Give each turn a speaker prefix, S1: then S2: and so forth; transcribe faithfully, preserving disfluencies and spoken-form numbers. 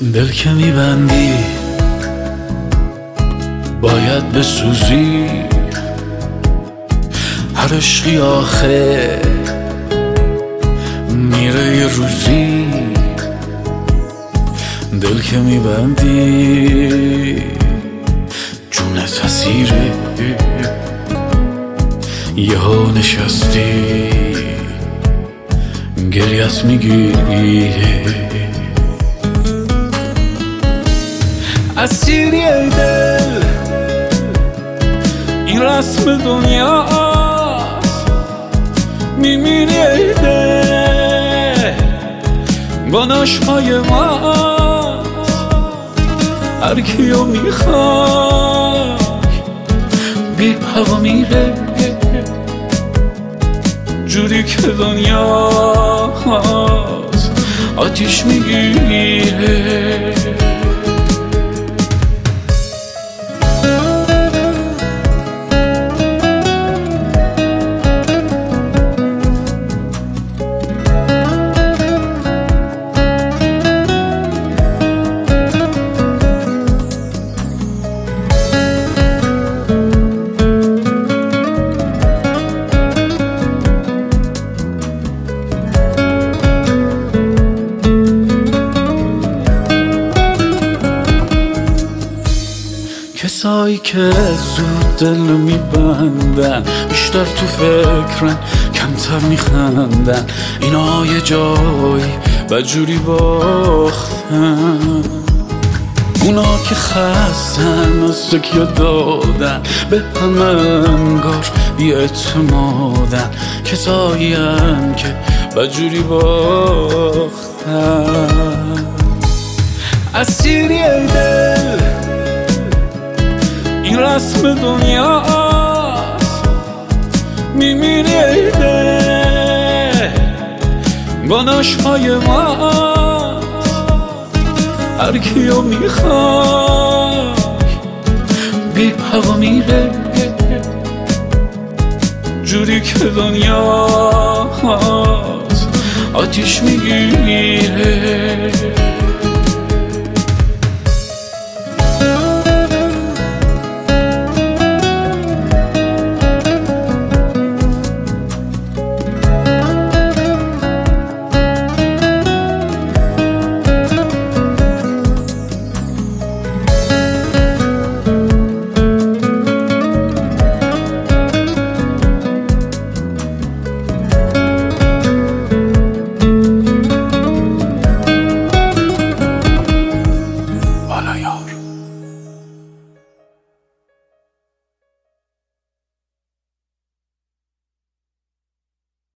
S1: دل که میبندی باید بسوزی، هر عشقی آخه میره یه روزی. دل که میبندی جونت اسیره، یهو نشستی گریت میگیری. اسیری ای دل این رسم دنیاست، میمیری ای دل با نشمای ماست. هر کیو میخوای بی هوا میره، جوری که دنیاست آتیش میگیره. کسایی که زود دل میبندن بیشتر تو فکرن کمتر میخندن، اینا یه جایی بدجوری باختن. اونا که خستن از تکیه دادن به همه انگار بی اعتمادن، کسایی هم که بدجوری باختن. اسیری ای دل این رسم دنیاست، میمیری ای دل با نشمای ماست. هر کیو میخوای بی هوا میره، جوری که دنیاست آتیش میگیری.